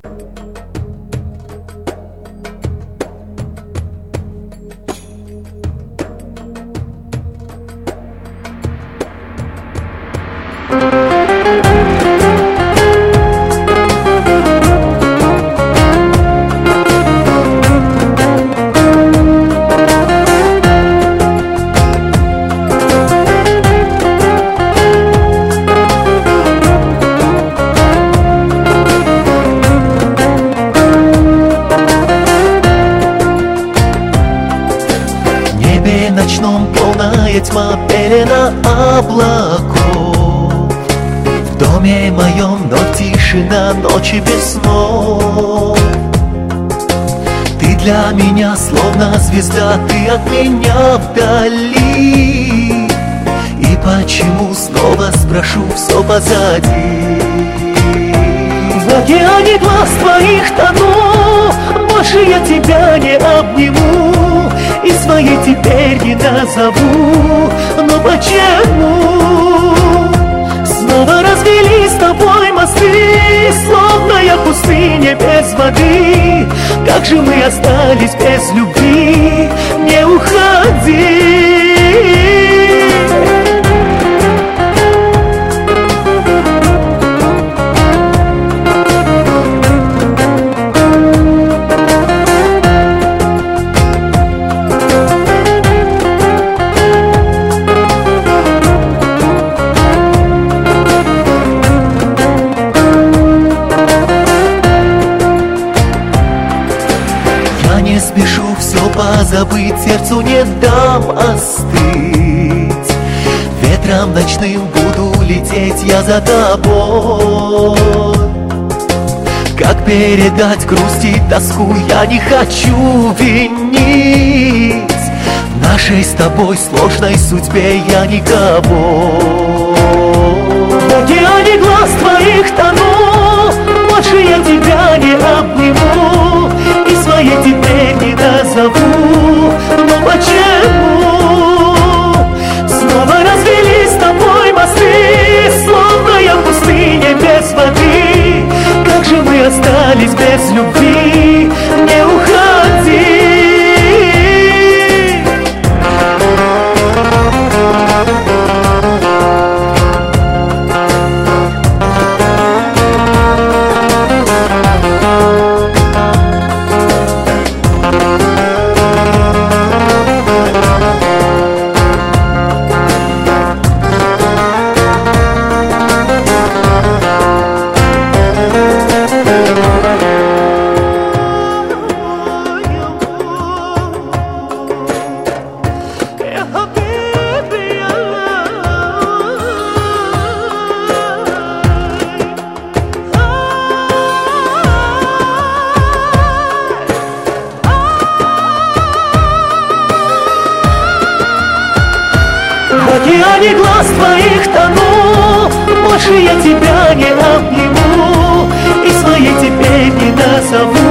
Ночном полная тьма, пелена облаков. В доме моем, но тишина ночи без снов. Ты для меня словно звезда, ты от меня вдали. И почему, снова спрошу, все позади? В океане глаз твоих тону, больше я тебя не обниму и своей теперь не назову. Но почему снова развели с тобой мосты, словно я в пустыне без воды? Как же мы остались без любви? Не уходи. Не спешу все позабыть, сердцу не дам остыть. Ветром ночным буду лететь я за тобой. Как передать грусть и тоску, я не хочу винить. В нашей с тобой сложной судьбе я никого. В океане глаз твоих тону, больше я тебя не обниму и своей теперь не назову. Но почему снова развели с тобой мосты, словно я в пустыне без воды? Как же мы остались без любви? Не уходи. В океане глаз твоих тону, больше я тебя не обниму и своей теперь не назову.